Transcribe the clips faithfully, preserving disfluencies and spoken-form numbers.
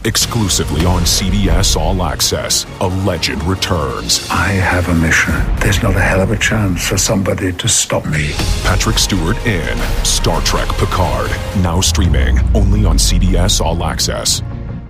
Exclusively on C B S All Access, a legend returns. I have a mission. There's not a hell of a chance for somebody to stop me. Patrick Stewart in Star Trek Picard. Now streaming only on C B S All Access.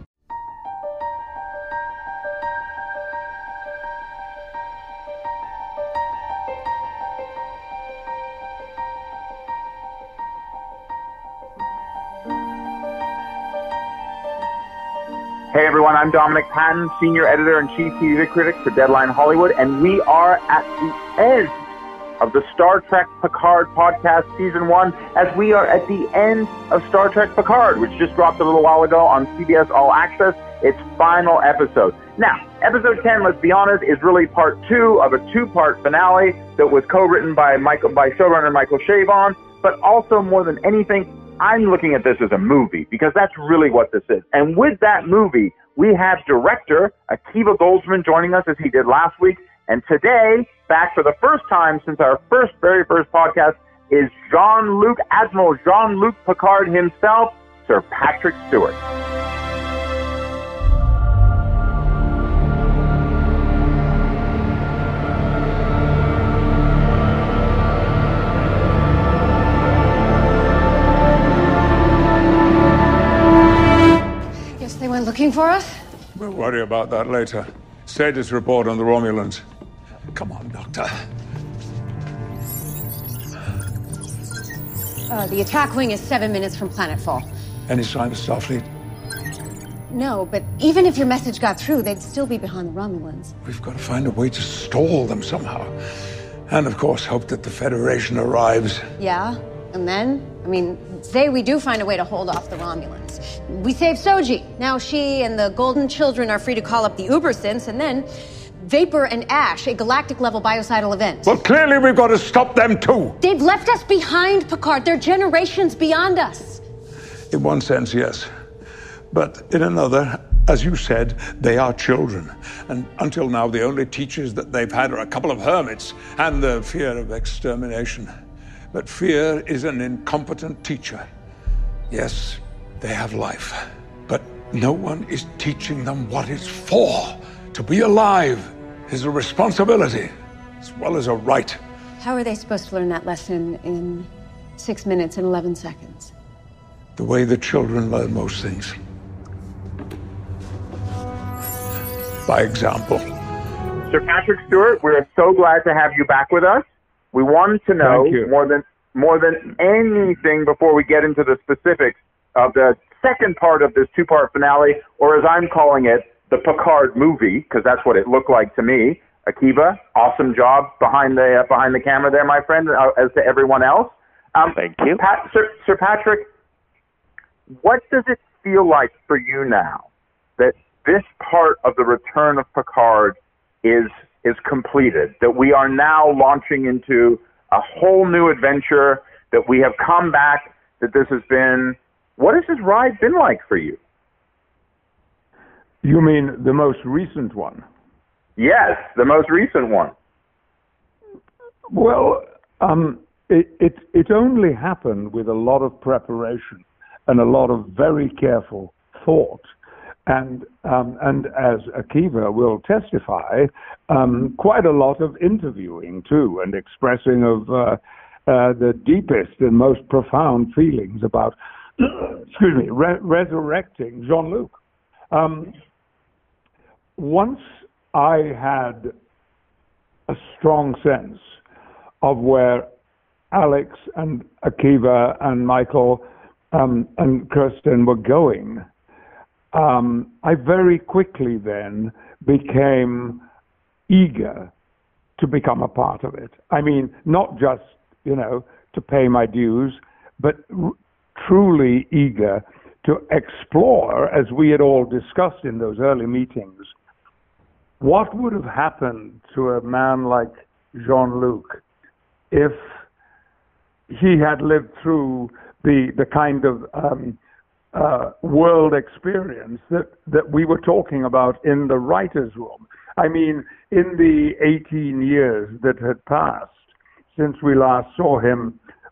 Hey everyone, I'm Dominic Patton, Senior Editor and Chief T V Critic for Deadline Hollywood, and we are at the end of the Star Trek Picard podcast season one, as we are at the end of Star Trek Picard, which just dropped a little while ago on C B S All Access, its final episode. Now, episode ten, let's be honest, is really part two of a two-part finale that was co-written by Michael, by showrunner Michael Chabon, but also more than anything, I'm looking at this as a movie, because that's really what this is. And with that movie, we have director Akiva Goldsman joining us as he did last week. And today, back for the first time since our first, very first podcast, is Jean-Luc, Admiral Jean-Luc Picard himself, Sir Patrick Stewart. They went looking for us? We'll worry about that later. Status report on the Romulans. Come on, Doctor. Uh, the attack wing is seven minutes from planetfall. Any sign of Starfleet? No, but even if your message got through, they'd still be behind the Romulans. We've got to find a way to stall them somehow. And, of course, hope that the Federation arrives. Yeah? And then? I mean, say we do find a way to hold off the Romulans. We save Soji. Now she and the Golden Children are free to call up the Ubersynths, and then Vapor and Ash, a galactic-level biocidal event. Well, clearly we've got to stop them, too. They've left us behind, Picard. They're generations beyond us. In one sense, yes. But in another, as you said, they are children. And until now, the only teachers that they've had are a couple of hermits and the fear of extermination. But fear is an incompetent teacher. Yes, they have life, but no one is teaching them what it's for. To be alive is a responsibility as well as a right. How are they supposed to learn that lesson in six minutes and eleven seconds? The way the children learn most things. By example. Sir Patrick Stewart, we're so glad to have you back with us. We wanted to know more than more than anything before we get into the specifics of the second part of this two-part finale, or as I'm calling it, the Picard movie, because that's what it looked like to me. Akiva, awesome job behind the uh, behind the camera there, my friend, uh, as to everyone else. Um, Thank you. Pat, Sir, Sir Patrick, what does it feel like for you now that this part of the return of Picard is is completed, that we are now launching into a whole new adventure, that we have come back, that this has been, what has this ride been like for you? You mean the most recent one? Yes, the most recent one. Well, um, it, it, it only happened with a lot of preparation and a lot of very careful thought. And um, and as Akiva will testify, um, quite a lot of interviewing too, and expressing of uh, uh, the deepest and most profound feelings about, excuse me, re- resurrecting Jean-Luc. Um, once I had a strong sense of where Alex and Akiva and Michael um, and Kirsten were going, Um, I very quickly then became eager to become a part of it. I mean, not just, you know, to pay my dues, but r- truly eager to explore, as we had all discussed in those early meetings, what would have happened to a man like Jean-Luc if he had lived through the, the kind of um, Uh, world experience that, that we were talking about in the writer's room. I mean, in the eighteen years that had passed since we last saw him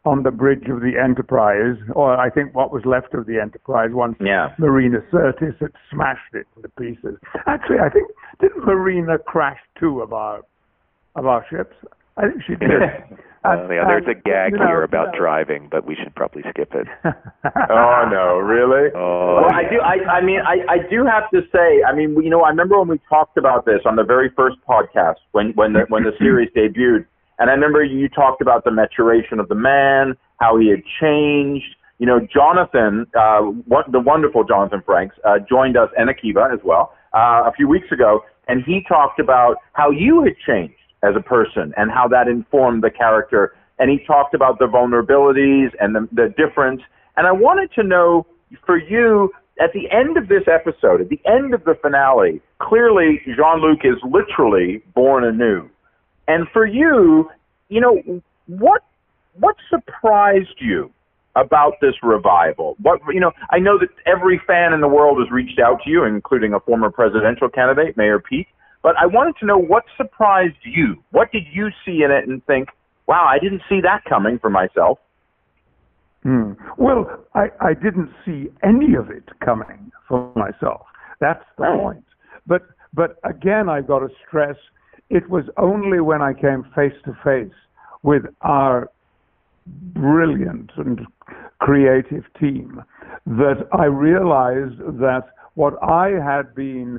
on the bridge of the Enterprise, or I think what was left of the Enterprise once yeah. Marina Sirtis had smashed it into pieces. Actually, I think, didn't Marina crash two of our, of our ships? I think she did. Uh, yeah, there's a gag you know, here about you know. driving, but we should probably skip it. Oh no, really? Oh, well, I do. I, I mean, I, I do have to say. I mean, you know, I remember when we talked about this on the very first podcast when when the when the series debuted, and I remember you talked about the maturation of the man, how he had changed. You know, Jonathan, uh, what, the wonderful Jonathan Frakes, uh, joined us, and Akiva as well, uh, a few weeks ago, and he talked about how you had changed as a person and how that informed the character. And he talked about the vulnerabilities and the, the difference. And I wanted to know, for you, at the end of this episode, at the end of the finale, clearly Jean-Luc is literally born anew. And for you, you know, what what surprised you about this revival? What, you know, I know that every fan in the world has reached out to you, including a former presidential candidate, Mayor Pete. But I wanted to know what surprised you. What did you see in it and think, wow, I didn't see that coming for myself? Hmm. Well, I, I didn't see any of it coming for myself. That's the Oh. point. But but again, I've got to stress, it was only when I came face to face with our brilliant and creative team that I realized that what I had been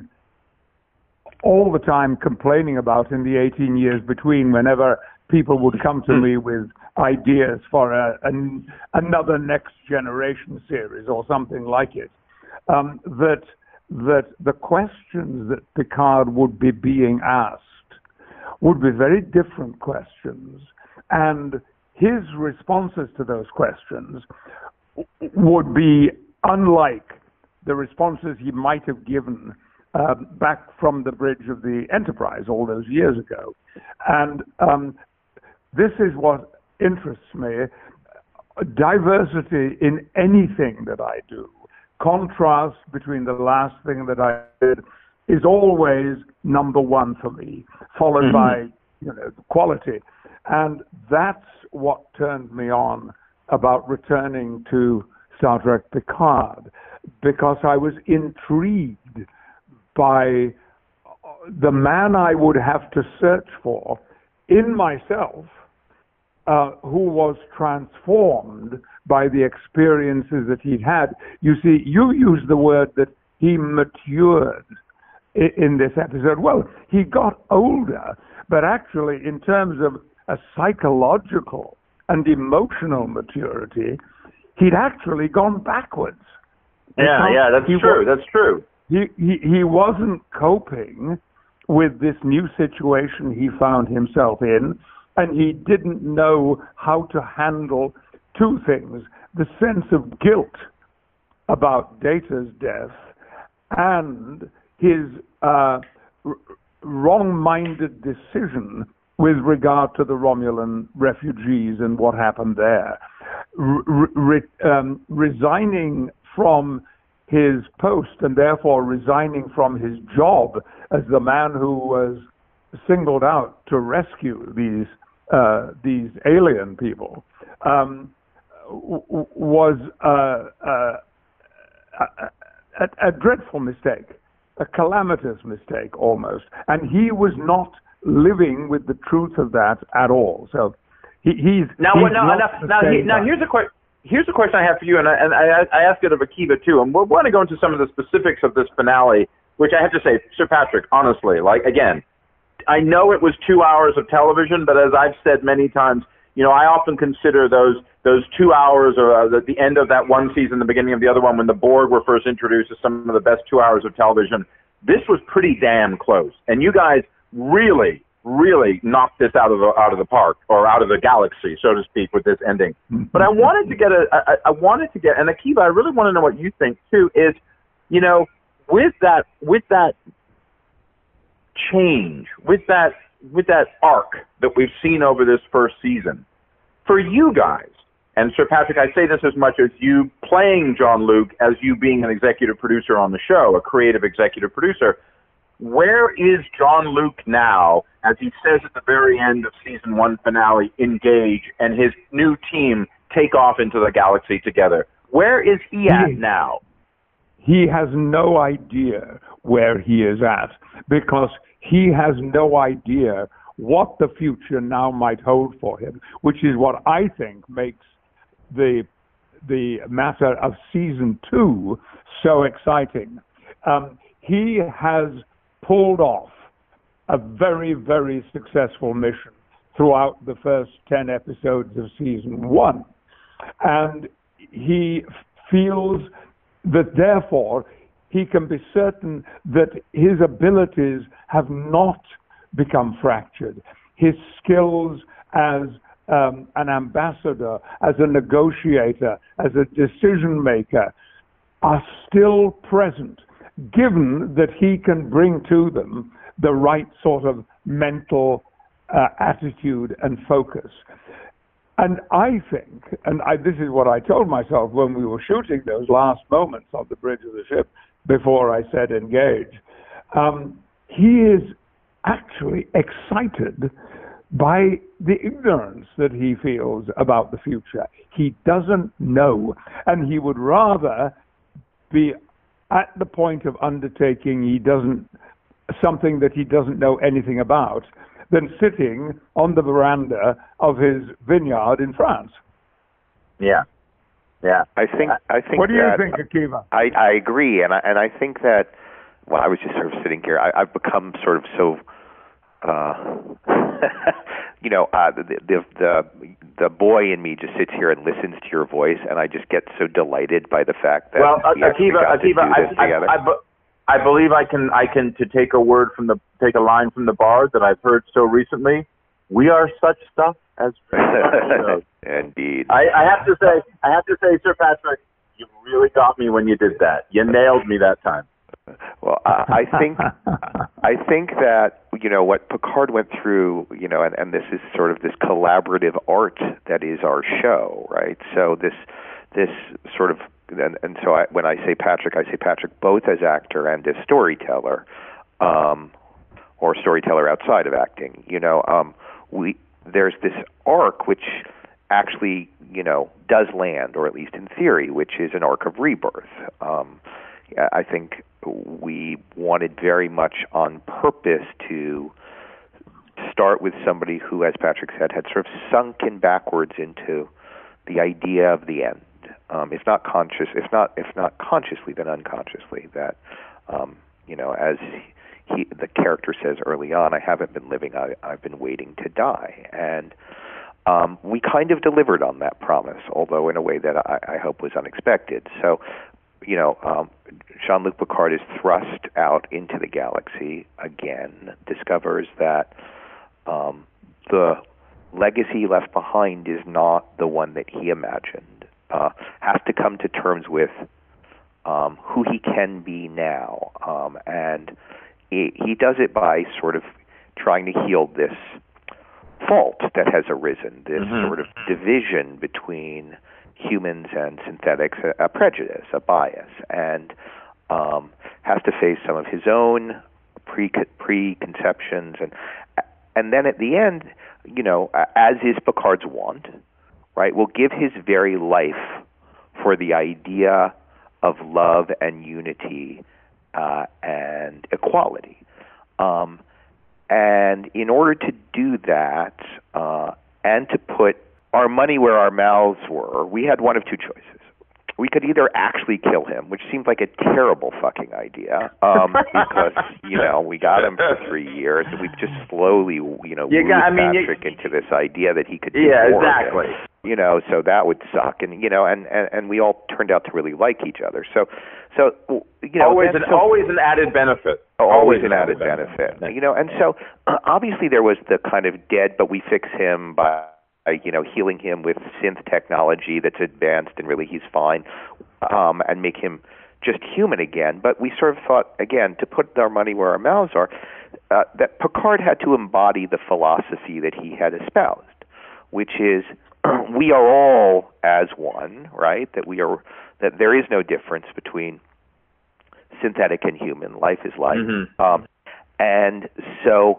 all the time complaining about in the eighteen years between, whenever people would come to me with ideas for a, an, another Next Generation series or something like it, um, that that the questions that Picard would be being asked would be very different questions, and his responses to those questions would be unlike the responses he might have given Uh, back from the bridge of the Enterprise all those years ago. And um, this is what interests me. Diversity in anything that I do, contrast between the last thing that I did, is always number one for me, followed mm-hmm. by you know quality. And that's what turned me on about returning to Star Trek Picard, because I was intrigued by the man I would have to search for in myself, uh, who was transformed by the experiences that he'd had. You see, you used the word that he matured in, in this episode. Well, he got older, but actually in terms of a psychological and emotional maturity, he'd actually gone backwards. Yeah, yeah, that's true, was, that's true. He, he he wasn't coping with this new situation he found himself in, and he didn't know how to handle two things: the sense of guilt about Data's death and his uh, r- wrong-minded decision with regard to the Romulan refugees and what happened there. R- re- um, resigning from his post and therefore resigning from his job as the man who was singled out to rescue these uh, these alien people um, w- was uh, uh, a, a, a dreadful mistake, a calamitous mistake almost, and he was not living with the truth of that at all. So he, he's now. he's now, not now, now, he, now here's a question. Here's a question I have for you, and I, and I, I asked it of Akiva too, and we're going to go into some of the specifics of this finale, which I have to say, Sir Patrick, honestly, like, again, I know it was two hours of television, but as I've said many times, you know, I often consider those those two hours or uh, the, the end of that one season, the beginning of the other one, when the Borg were first introduced, as some of the best two hours of television. This was pretty damn close, and you guys really, really knocked this out of the out of the park, or out of the galaxy, so to speak, with this ending. But I wanted to get a, I, I wanted to get, and Akiva, I really want to know what you think too. Is, you know, with that, with that change, with that, with that arc that we've seen over this first season, for you guys, and Sir Patrick, I say this as much as you playing Jean-Luc as you being an executive producer on the show, a creative executive producer. Where is Jean-Luc now, as he says at the very end of season one finale, engage, and his new team take off into the galaxy together. Where is he at now? He has no idea where he is at because he has no idea what the future now might hold for him, which is what I think makes the the matter of season two so exciting. Um, he has pulled off a very, very successful mission throughout the first ten episodes of season one. And he feels that therefore he can be certain that his abilities have not become fractured. His skills as um, an ambassador, as a negotiator, as a decision maker are still present, given that he can bring to them the right sort of mental uh, attitude and focus. And I think, and I, this is what I told myself when we were shooting those last moments on the bridge of the ship before I said engage, um, he is actually excited by the ignorance that he feels about the future. He doesn't know, and he would rather be at the point of undertaking he doesn't something that he doesn't know anything about than sitting on the veranda of his vineyard in France. Yeah, yeah. I think. I think. What do you that, think, Akiva? I, I agree, and I, and I think that. Well, I was just sort of sitting here. I, I've become sort of so. Uh, you know, uh, the, the the the boy in me just sits here and listens to your voice, and I just get so delighted by the fact that well, we actually Akiva, got to Akiva, do this I, together. I, I, I believe I can I can to take a word from the take a line from the bard that I've heard so recently. We are such stuff as Indeed. I, I have to say, I have to say, Sir Patrick, you really got me when you did that. You nailed me that time. Well, uh, I think I think that you know what Picard went through, you know, and, and this is sort of this collaborative art that is our show, right? So this this sort of and, and so I, when I say Patrick, I say Patrick both as actor and as storyteller, um, or storyteller outside of acting. You know, um, we there's this arc which actually you know does land, or at least in theory, which is an arc of rebirth. Um, I think we wanted very much on purpose to start with somebody who, as Patrick said, had sort of sunken backwards into the idea of the end. Um, if not conscious, if not if not consciously, then unconsciously. That um, you know, as he, the character says early on, I haven't been living, I, I've been waiting to die, and um, we kind of delivered on that promise, although in a way that I, I hope was unexpected. So. You know, um, Jean-Luc Picard is thrust out into the galaxy again, discovers that um, the legacy left behind is not the one that he imagined, uh, has to come to terms with um, who he can be now. Um, and he, he does it by sort of trying to heal this fault that has arisen, this mm-hmm. sort of division between humans and synthetics, a, a prejudice, a bias, and um, has to face some of his own pre preconceptions, and and then at the end, you know, as is Picard's wont, right, will give his very life for the idea of love and unity uh, and equality, um, and in order to do that, uh, and to put our money where our mouths were, we had one of two choices. We could either actually kill him, which seemed like a terrible fucking idea, um, because, you know, we got him for three years, and we've just slowly, you know, you moved got, I mean, Patrick you, into this idea that he could do yeah, more exactly. of it. You know, so that would suck, and, you know, and, and, and we all turned out to really like each other. So, so you know. Always, an, so, always an added benefit. Oh, always, always an added, added benefit. benefit. You know, and so, uh, obviously there was the kind of dead, but we fix him by... you know, healing him with synth technology that's advanced and really he's fine, um, and make him just human again. But we sort of thought, again, to put our money where our mouths are, uh, that Picard had to embody the philosophy that he had espoused, which is we are all as one, right? That we are, that there is no difference between synthetic and human. Life is life. Mm-hmm. Um, and so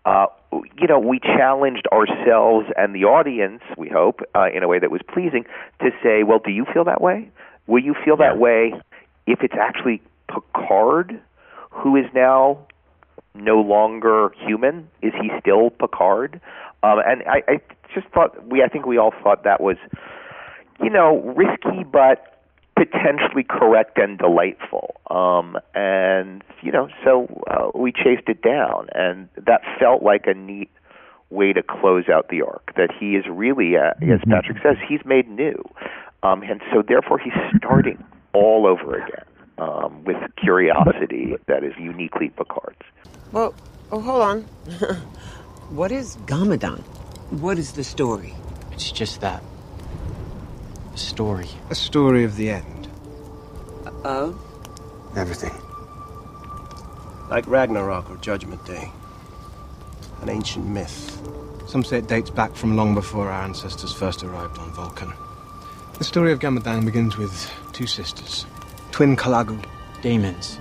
uh, you know, we challenged ourselves and the audience, we hope, uh, in a way that was pleasing, to say, well, do you feel that way? Will you feel yeah. that way if it's actually Picard who is now no longer human? Is he still Picard? Um, and I, I just thought, we I think we all thought that was, you know, risky, but potentially correct and delightful. Um, and, you know, so uh, we chased it down, and that felt like a neat way to close out the arc, that he is really, uh, as Patrick says, he's made new. Um, and so therefore he's starting all over again um, with curiosity that is uniquely Picard's. Well, oh, hold on. What is Gamadan? What is the story? It's just that. A story. A story of the end. Of? Everything. Like Ragnarok or Judgment Day. An ancient myth. Some say it dates back from long before our ancestors first arrived on Vulcan. The story of Gamadan begins with two sisters. Twin Kalagu. Demons.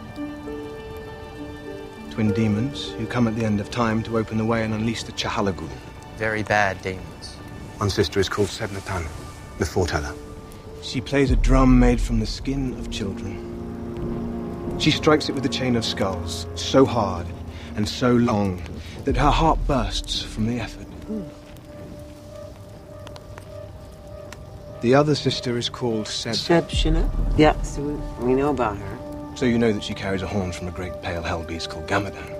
Twin demons who come at the end of time to open the way and unleash the Chahalagu. Very bad demons. One sister is called Sebnatan, the foreteller. She plays a drum made from the skin of children. She strikes it with a chain of skulls, so hard and so long that her heart bursts from the effort. Mm. The other sister is called Seb. Sebshina? Yeah, so we, we know about her. So you know that she carries a horn from a great pale hell beast called Gamadan.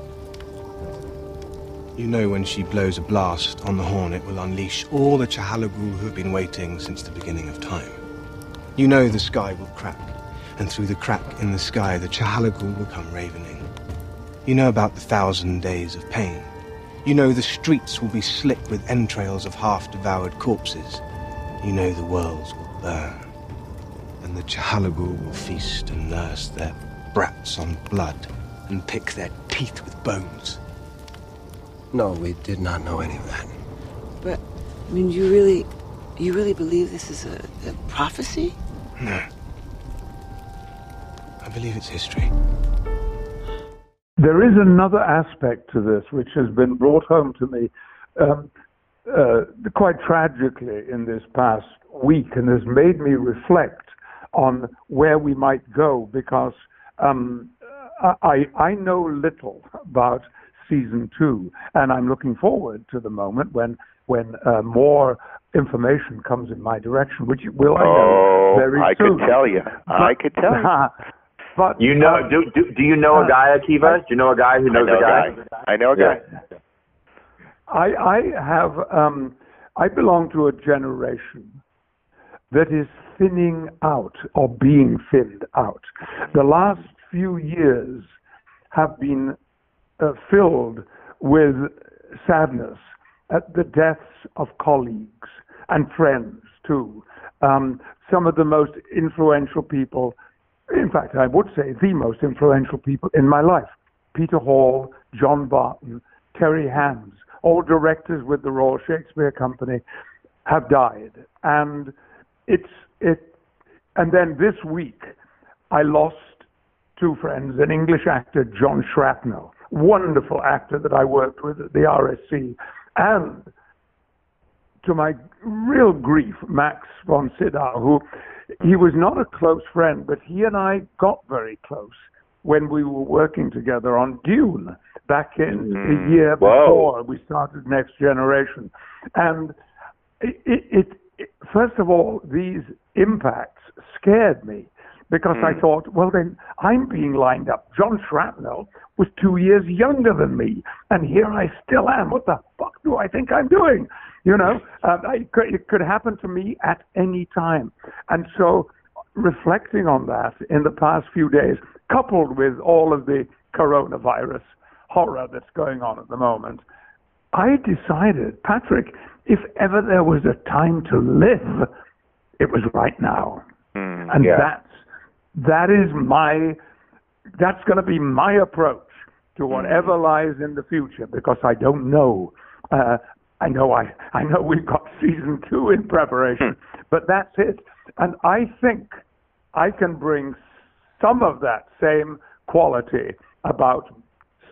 You know when she blows a blast on the horn, it will unleash all the Chahalagul who have been waiting since the beginning of time. You know the sky will crack, and through the crack in the sky, the Chahalagul will come ravening. You know about the thousand days of pain. You know the streets will be slick with entrails of half-devoured corpses. You know the worlds will burn, and the Chahalagul will feast and nurse their brats on blood and pick their teeth with bones. No, we did not know any of that. But, I mean, you really, you really believe this is a, a prophecy? No. I believe it's history. There is another aspect to this which has been brought home to me um, uh, quite tragically in this past week, and has made me reflect on where we might go, because um, I, I know little about season two, and I'm looking forward to the moment when when uh, more information comes in my direction, which will I know very I soon. could tell you. But, I could tell you. But you know, uh, do, do do you know a guy, Akiva? Do you know a guy who knows I know a guy? a guy? I know a guy. Yeah. I I have um, I belong to a generation that is thinning out or being thinned out. The last few years have been uh, filled with sadness at the deaths of colleagues and friends too. Um, some of the most influential people, in fact, I would say the most influential people in my life. Peter Hall, John Barton, Terry Hands, all directors with the Royal Shakespeare Company, have died. And it's it. And then this week, I lost two friends, an English actor, John Shrapnel, wonderful actor that I worked with at the R S C, and to my real grief, Max von Sydow, who he was not a close friend, but he and I got very close when we were working together on Dune back in mm. the year before Whoa. we started Next Generation. And it, it, it, first of all, these impacts scared me, because mm. I thought, well, then I'm being lined up. John Shrapnel was two years younger than me, and here I still am. What the fuck do I think I'm doing? You know, uh, it, could, it could happen to me at any time. And so reflecting on that in the past few days, coupled with all of the coronavirus horror that's going on at the moment, I decided, Patrick, if ever there was a time to live, it was right now. Mm, and yeah. that's, that is my, that's going to be my approach to whatever mm. lies in the future, because I don't know. Uh, I know I, I know we've got season two in preparation, but that's it. And I think I can bring some of that same quality about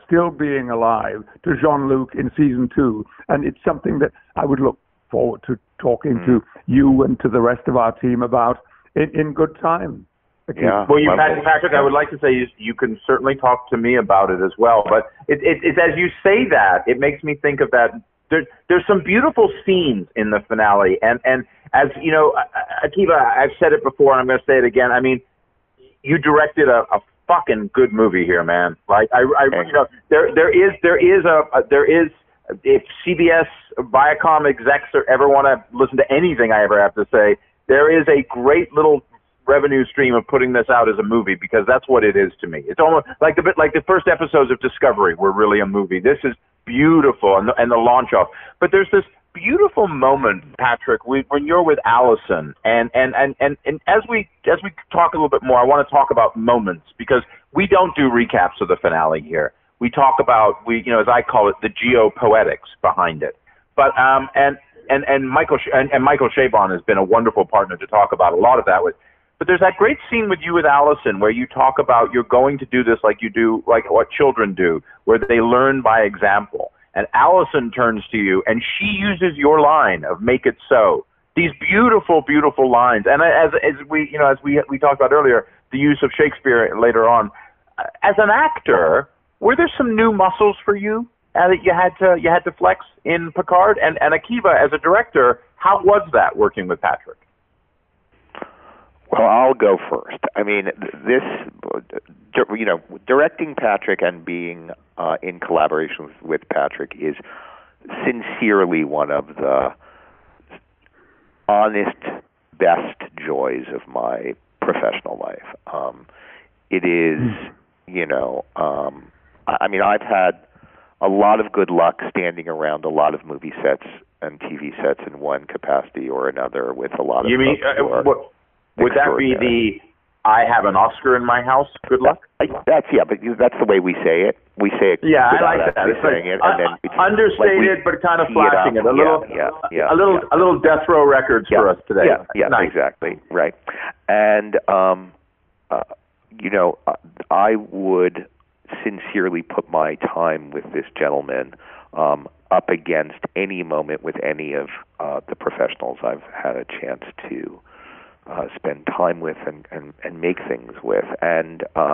still being alive to Jean-Luc in season two. And it's something that I would look forward to talking mm. to you and to the rest of our team about in, in good time. Yeah. Well, you, Patrick, Patrick, I would like to say you, you can certainly talk to me about it as well. But it, it, it's as you say that, it makes me think of that. There, there's some beautiful scenes in the finale. And, and as, you know, Akiva, I've said it before, and I'm going to say it again. I mean, you directed a, a fucking good movie here, man. Like, I, I you know, there, there is, there is a, a there is, if C B S, Viacom execs ever want to listen to anything I ever have to say, there is a great little revenue stream of putting this out as a movie, because that's what it is to me. It's almost like the like the first episodes of Discovery were really a movie. This is beautiful, and the, and the launch off. But there's this beautiful moment, Patrick, we, when you're with Allison, and and, and, and and as we as we talk a little bit more, I want to talk about moments, because we don't do recaps of the finale here. We talk about we you know as I call it, the geopoetics behind it. But um and and and Michael and, and Michael Chabon has been a wonderful partner to talk about a lot of that with. But there's that great scene with you with Allison where you talk about you're going to do this like you do, like what children do, where they learn by example. And Allison turns to you and she uses your line of "make it so." These beautiful, beautiful lines. And as as we you know as we we talked about earlier, the use of Shakespeare later on. As an actor, were there some new muscles for you uh, that you had to you had to flex in Picard? And and Akiva, as a director, how was that working with Patrick? Well, I'll go first. I mean, this, you know, directing Patrick and being uh, in collaboration with Patrick is sincerely one of the honest, best joys of my professional life. Um, it is, you know, um, I mean, I've had a lot of good luck standing around a lot of movie sets and T V sets in one capacity or another with a lot of. You mean uh, what? Would that be the "I have an Oscar in my house"? Good luck. That's yeah, but that's the way we say it. We say it. Yeah, I like that. It's like it, and then uh, understated, like but kind of flashing it, it. A little, yeah, yeah, yeah, a little, yeah. a little Death Row Records yeah, for us today. Yeah, yeah, nice. Exactly, right. And um, uh, you know, I would sincerely put my time with this gentleman um, up against any moment with any of uh, the professionals I've had a chance to. Uh, spend time with and, and, and make things with. And uh,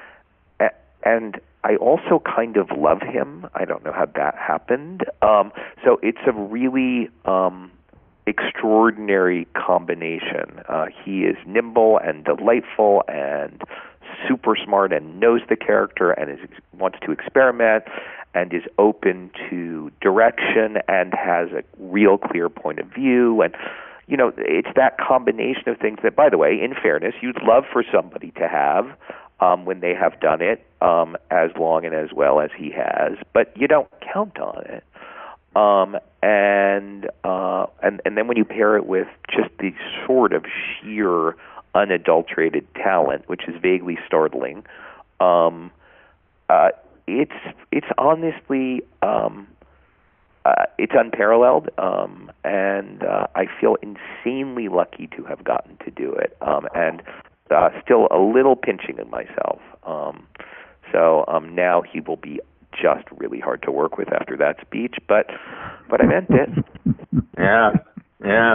and I also kind of love him. I don't know how that happened. Um, so it's a really um, extraordinary combination. Uh, he is nimble and delightful and super smart and knows the character and is, wants to experiment and is open to direction and has a real clear point of view. And you know, it's that combination of things that, by the way, in fairness, you'd love for somebody to have um, when they have done it um, as long and as well as he has, but you don't count on it. Um, and uh, and and then when you pair it with just the sort of sheer, unadulterated talent, which is vaguely startling, um, uh, it's it's honestly. Um, Uh, it's unparalleled, um, and uh, I feel insanely lucky to have gotten to do it, um, and uh, still a little pinching in myself. Um, so um, now he will be just really hard to work with after that speech, but but I meant it. yeah, yeah.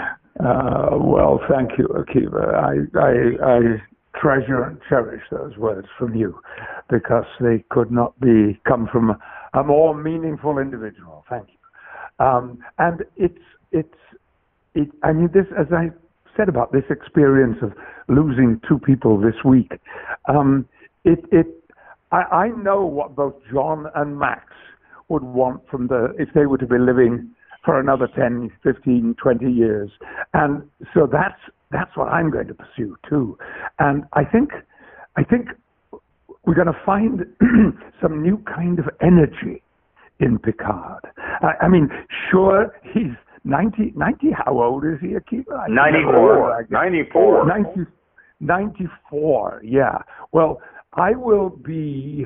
Uh, well, thank you, Akiva. I, I, I treasure and cherish those words from you, because they could not be come from a more meaningful individual. Thank you. Um, and it's it's it. I mean, this, as I said about this experience of losing two people this week. Um, it it. I, I know what both John and Max would want from the if they were to be living for another ten, fifteen, twenty years, and so that's that's what I'm going to pursue too. And I think I think. We're going to find some new kind of energy in Picard. I, I mean, sure, he's ninety, ninety, how old is he, Akiva? ninety-four. ninety-four. ninety, ninety-four, yeah. Well, I will be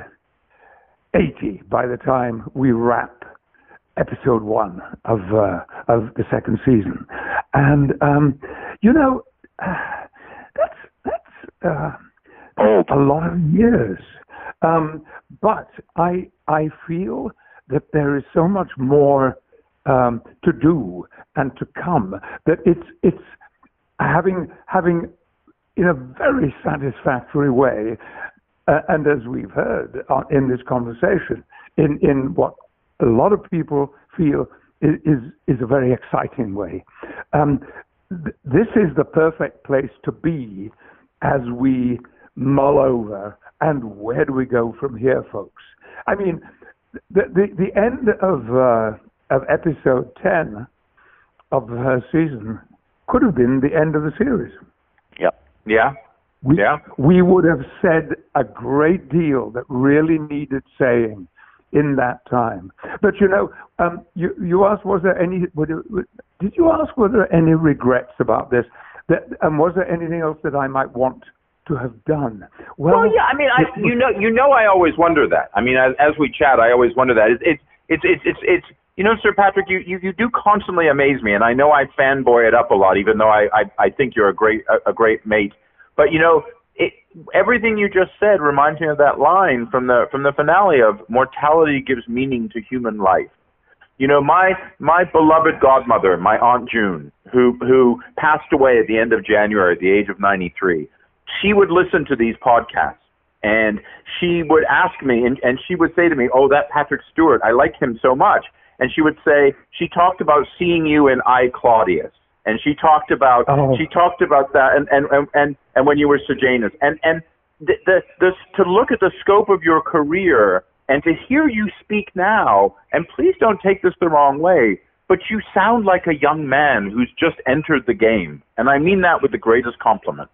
eighty by the time we wrap episode one of uh, of the second season. And, um, you know, uh, that's... that's uh, Old. A lot of years. Um, but I I feel that there is so much more um, to do and to come that it's it's having having in a very satisfactory way, uh, and as we've heard uh, in this conversation, in in what a lot of people feel is is, is a very exciting way. Um, th- this is the perfect place to be as we mull over, and where do we go from here, folks? I mean, the the, the end of uh, of episode ten of her season could have been the end of the series. Yep. Yeah. We, yeah. We would have said a great deal that really needed saying in that time. But you know, um, you you asked, was there any? Would it, did you ask were there any regrets about this? That, and was there anything else that I might want to have done? Well, well yeah. I mean, I, you know, you know, I always wonder that. I mean, as, as we chat, I always wonder that. It's it's it's it's it's. You know, Sir Patrick, you, you, you do constantly amaze me, and I know I fanboy it up a lot, even though I, I, I think you're a great a, a great mate. But you know, it, everything you just said reminds me of that line from the from the finale of "Mortality gives meaning to human life." You know, my my beloved godmother, my Aunt June, who who passed away at the end of January at the age of ninety-three, she would listen to these podcasts, and she would ask me, and, and she would say to me, "Oh, that Patrick Stewart, I like him so much." And she would say, she talked about seeing you in I, Claudius. And she talked about, oh. she talked about that, and, and, and, and, and when you were Sejanus. And, and the, the, the, to look at the scope of your career and to hear you speak now, and please don't take this the wrong way, but you sound like a young man who's just entered the game. And I mean that with the greatest compliment.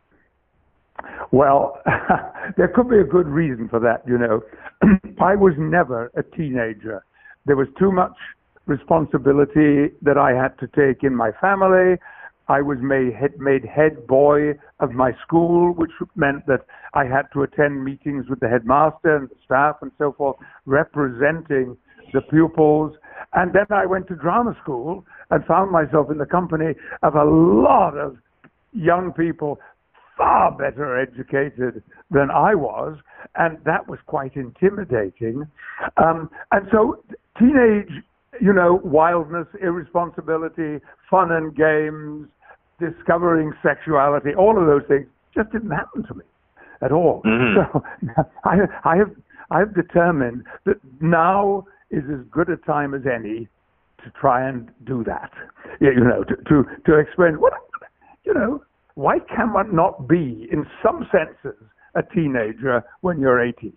Well, there could be a good reason for that, you know. I was never a teenager. There was too much responsibility that I had to take in my family. I was made head, made head boy of my school, which meant that I had to attend meetings with the headmaster and the staff and so forth, representing the pupils. And then I went to drama school and found myself in the company of a lot of young people far better educated than I was, and that was quite intimidating. Um, and so teenage, you know, wildness, irresponsibility, fun and games, discovering sexuality, all of those things just didn't happen to me at all. Mm-hmm. So I, I have I have determined that now is as good a time as any to try and do that. You know, to to, to experience what, you know, why can one not be, in some senses, a teenager when you're eighty?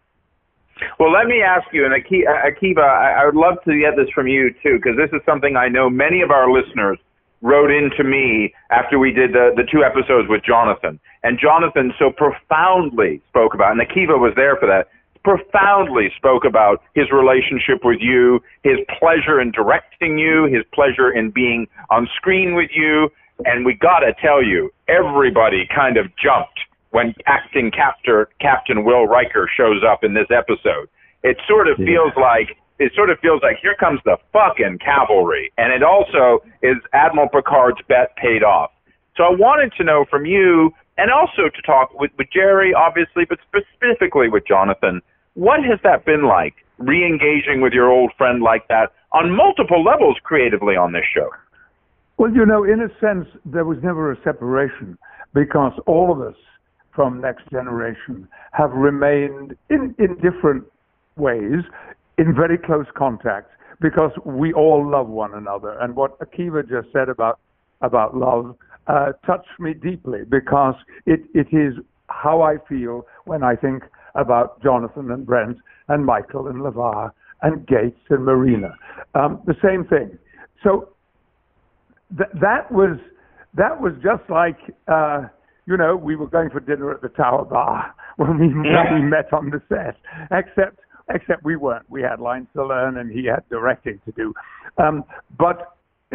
Well, let me ask you, and Akiva, I would love to get this from you, too, because this is something I know many of our listeners wrote into me after we did the, the two episodes with Jonathan. And Jonathan so profoundly spoke about, and Akiva was there for that, profoundly spoke about his relationship with you, his pleasure in directing you, his pleasure in being on screen with you. And we got to tell you, everybody kind of jumped when acting captor, Captain Will Riker shows up in this episode. It sort of yeah. feels like it sort of feels like here comes the fucking cavalry. And it also is Admiral Picard's bet paid off. So I wanted to know from you, and also to talk with, with Jerry, obviously, but specifically with Jonathan, what has that been like, re-engaging with your old friend like that on multiple levels creatively on this show? Well, you know, in a sense, there was never a separation because all of us from Next Generation have remained in, in different ways in very close contact because we all love one another. And what Akiva just said about about love uh, touched me deeply because it, it is how I feel when I think about Jonathan and Brent and Michael and LeVar and Gates and Marina. Um, the same thing. So th- that was that was just like... Uh, You know, we were going for dinner at the Tower Bar when we, when we met on the set, except except we weren't. We had lines to learn and he had directing to do. Um, but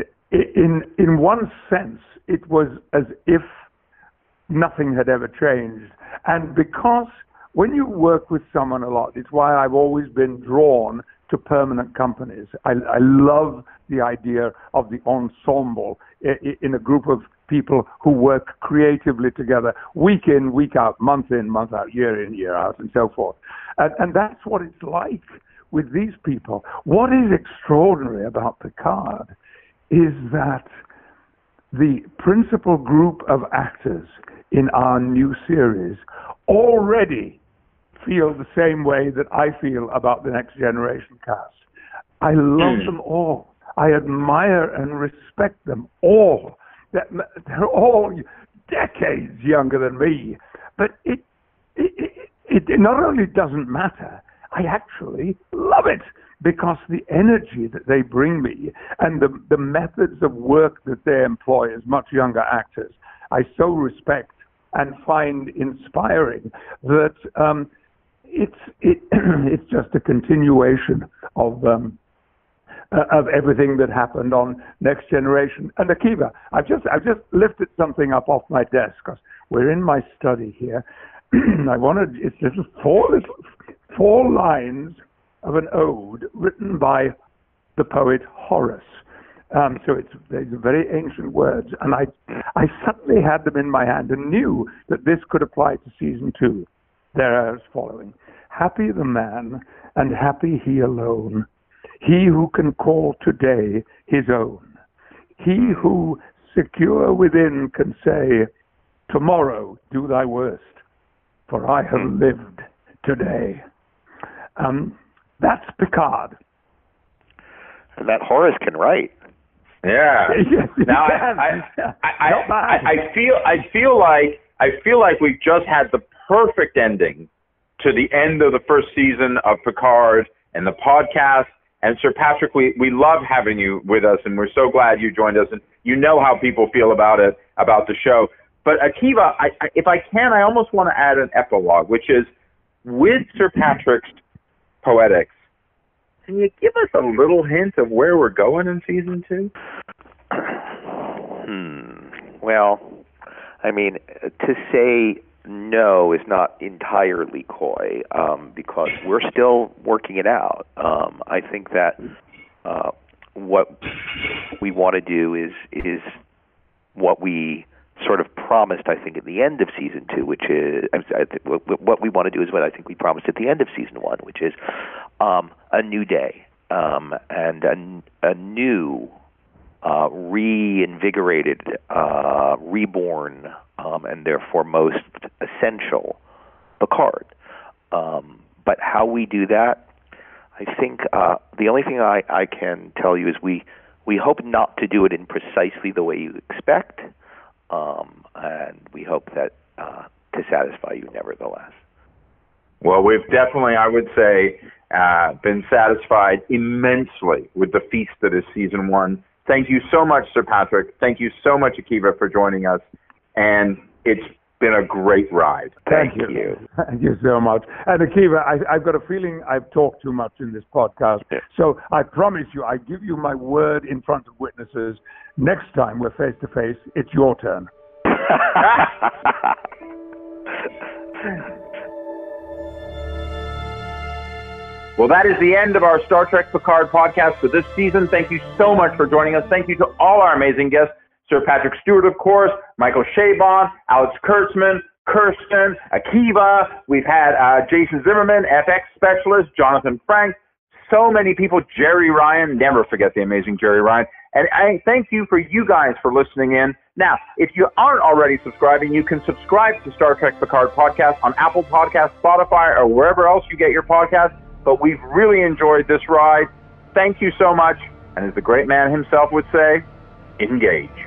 in in one sense, it was as if nothing had ever changed. And because when you work with someone a lot, it's why I've always been drawn to permanent companies. I, I love the idea of the ensemble in a group of people who work creatively together, week in, week out, month in, month out, year in, year out, and so forth. And, and that's what it's like with these people. What is extraordinary about Picard is that the principal group of actors in our new series already feel the same way that I feel about the Next Generation cast. I love them all. I admire and respect them all. They're all decades younger than me. But it, it, it, it not only doesn't matter, I actually love it, because the energy that they bring me and the, the methods of work that they employ as much younger actors, I so respect and find inspiring that um, it's it, it's just a continuation of um, uh, of everything that happened on Next Generation. And Akiva, I've just I've just lifted something up off my desk because we're in my study here. I wanted it's little four little four lines of an ode written by the poet Horace. Um, so it's these are very ancient words, and I I suddenly had them in my hand and knew that this could apply to season two. They're as following: happy the man, and happy he alone, he who can call today his own, he who secure within can say, tomorrow do thy worst, for I have lived today. Um, that's Picard. And that Horace can write. Yeah. Yes, now I, I, I, I, I feel I feel like I feel like we've just had the perfect ending to the end of the first season of Picard and the podcast. And Sir Patrick, we, we love having you with us, and we're so glad you joined us. And you know how people feel about it, about the show. But Akiva, I, I, if I can, I almost want to add an epilogue, which is with Sir Patrick's poetics. Can you give us a little hint of where we're going in season two? Hmm. Well, I mean, to say no is not entirely coy, um, because we're still working it out. Um, I think that uh, what we want to do is is what we sort of promised, I think, at the end of season two, which is I think what we want to do is what I think we promised at the end of season one, which is um, a new day um, and a, a new, uh, reinvigorated, uh, reborn, um, and therefore most essential Picard. Um, but how we do that, I think uh, the only thing I, I can tell you is we we hope not to do it in precisely the way you expect. Um, and we hope that uh, to satisfy you nevertheless. Well, we've definitely, I would say, uh, been satisfied immensely with the feast that is season one. Thank you so much, Sir Patrick. Thank you so much, Akiva, for joining us. And it's been a great ride. Thank, Thank you. you. Thank you so much. And Akiva, I, I've got a feeling I've talked too much in this podcast. So I promise you, I give you my word in front of witnesses. Next time we're face to face, it's your turn. Well, that is the end of our Star Trek Picard podcast for this season. Thank you so much for joining us. Thank you to all our amazing guests. Sir Patrick Stewart, of course, Michael Chabon, Alex Kurtzman, Kirsten, Akiva. We've had uh, Jason Zimmerman, F X specialist, Jonathan Frank, so many people, Jerry Ryan. Never forget the amazing Jerry Ryan. And I thank you for you guys for listening in. Now, if you aren't already subscribing, you can subscribe to Star Trek Picard podcast on Apple Podcasts, Spotify, or wherever else you get your podcasts. But we've really enjoyed this ride. Thank you so much. And as the great man himself would say, engage.